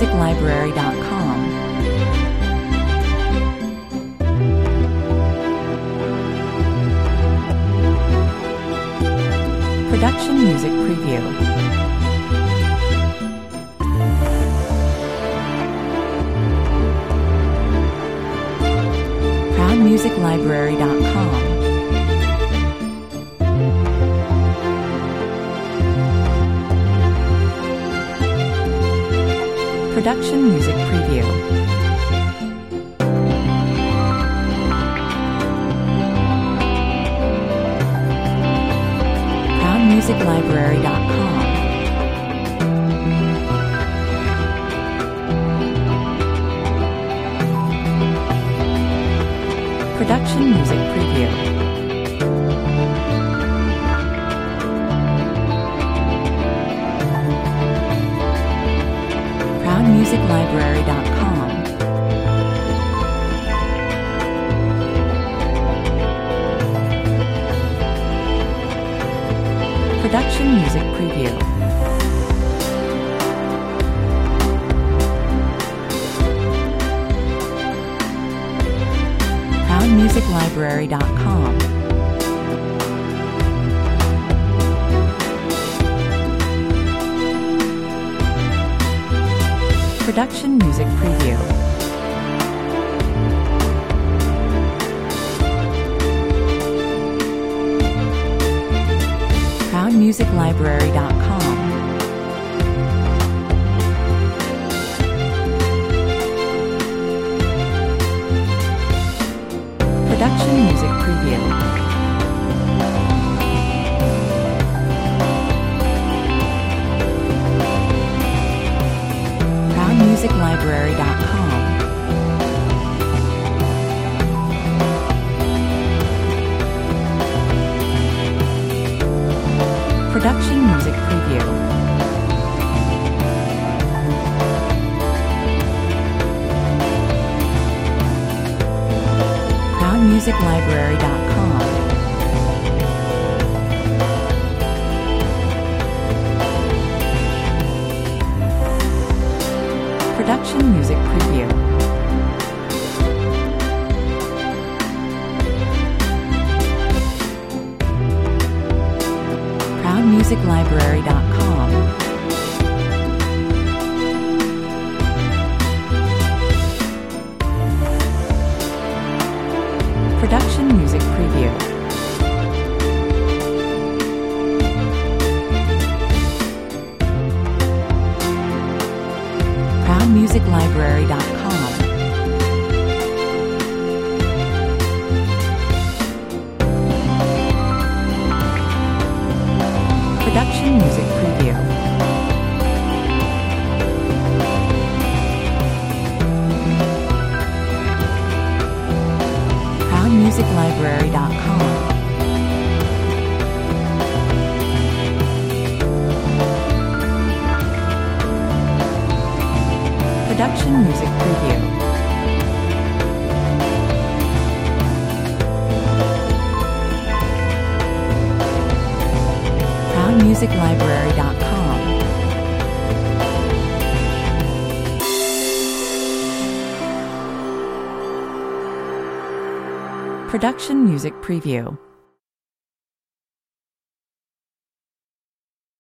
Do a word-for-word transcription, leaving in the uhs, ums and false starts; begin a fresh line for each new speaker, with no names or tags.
music library dot com. Production Music Preview. proud music library dot com. Production Music Preview. proud music library dot com. Production Music Preview. proud music library dot com. Production Music Preview. proud music library dot com. Production Music Preview. proud music library dot com. Production Music Preview. proud music library dot com. Production Music Preview. proud music library dot com. Production Music Preview. proud music library dot com. Production Music Preview. proud music library dot com. Production Music Preview. proud music library dot com. Production Music Preview. proud music library dot com. Production Music Preview.